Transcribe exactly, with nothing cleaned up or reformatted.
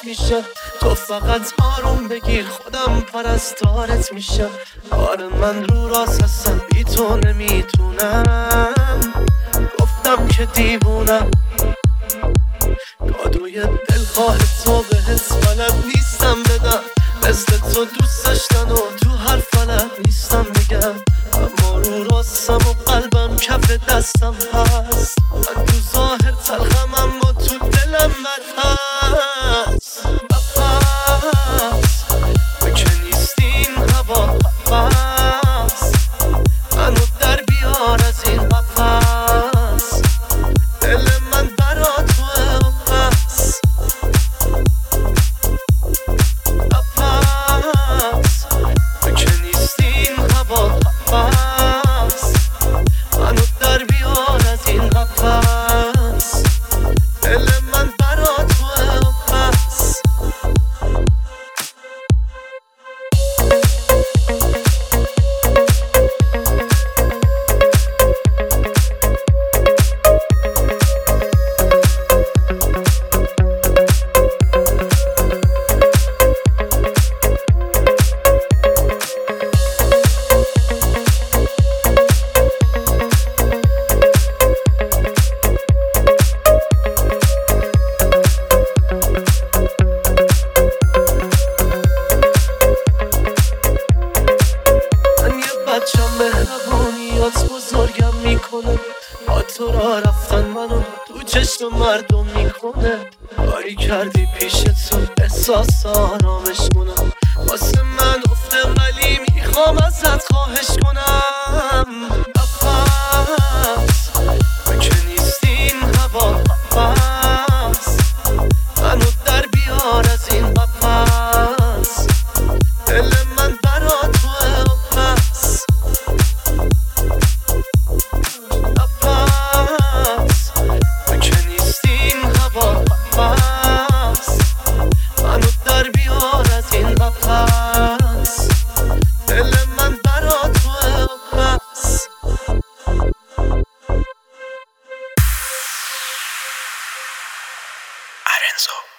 میشه. تو فقط آروم بگیر خودم پرستارت میشم. آره من رو راست هستم بی تو نمیتونم. گفتم که دیوونم کادوی دلخواه تو بهت بلد نیستم بدم. مثل تو دوست داشتن و تو هر فلت نیستم بگم. اما رو راستم و قلبم کف دستم هست. من تو ظاهر تلخم اما تو دلم بد هست. بپس تو که نیستی این هوا بپس منو در بیار از این قفس. دل من برا توه و بس. بپس تو که نیستی این هوا بپس منو در بیار از این قفس. دل من برا توه و بس. بچم مهربونیات بزرگم میکنه. با تو را رفتن منو تو چشم مردم میکنه. کاری کردی پیش تو احساس آرامش کنم. واسه من افته ولی میخوام ازت خواهش کنم. بپس تو که نیستی این هوا بپس منو در بیار از این قفس. دل من برا توه و بس. بپس تو که نیستی این هوا بپس منو در بیار از این قفس. دل من برا توه و بس. آرنزو